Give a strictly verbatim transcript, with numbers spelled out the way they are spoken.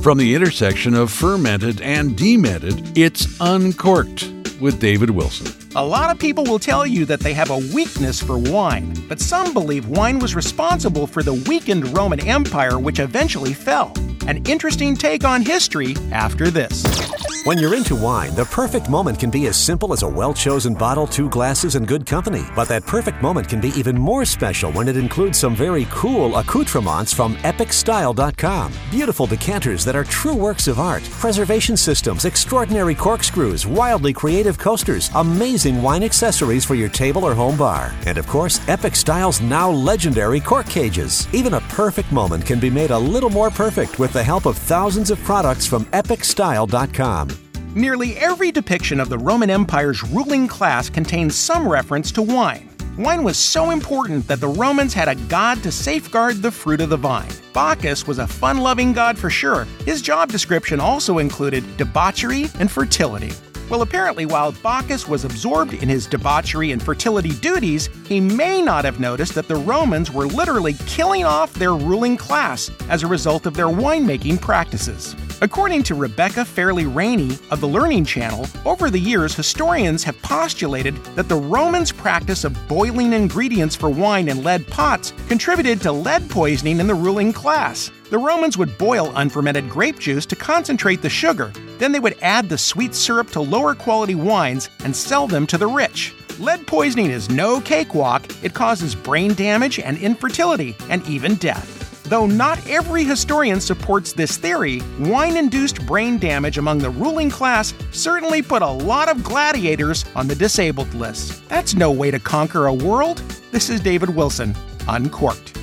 From the intersection of fermented and demented, it's Uncorked with David Wilson. A lot of people will tell you that they have a weakness for wine, but some believe wine was responsible for the weakened Roman Empire, which eventually fell. An interesting take on history after this. When you're into wine, the perfect moment can be as simple as a well-chosen bottle, two glasses, and good company. But that perfect moment can be even more special when it includes some very cool accoutrements from epic style dot com. Beautiful decanters that are true works of art, preservation systems, extraordinary corkscrews, wildly creative coasters, amazing wine accessories for your table or home bar. And of course, Epic Style's now legendary cork cages. Even a perfect moment can be made a little more perfect with the help of thousands of products from epic style dot com. Nearly every depiction of the Roman Empire's ruling class contains some reference to wine. Wine was so important that the Romans had a god to safeguard the fruit of the vine. Bacchus was a fun-loving god for sure. His job description also included debauchery and fertility. Well, apparently, while Bacchus was absorbed in his debauchery and fertility duties, he may not have noticed that the Romans were literally killing off their ruling class as a result of their winemaking practices. According to Rebecca Fairley Rainey of the Learning Channel, over the years, historians have postulated that the Romans' practice of boiling ingredients for wine in lead pots contributed to lead poisoning in the ruling class. The Romans would boil unfermented grape juice to concentrate the sugar. Then they would add the sweet syrup to lower quality wines and sell them to the rich. Lead poisoning is no cakewalk. It causes brain damage and infertility, and even death. Though not every historian supports this theory, wine-induced brain damage among the ruling class certainly put a lot of gladiators on the disabled list. That's no way to conquer a world. This is David Wilson, Uncorked.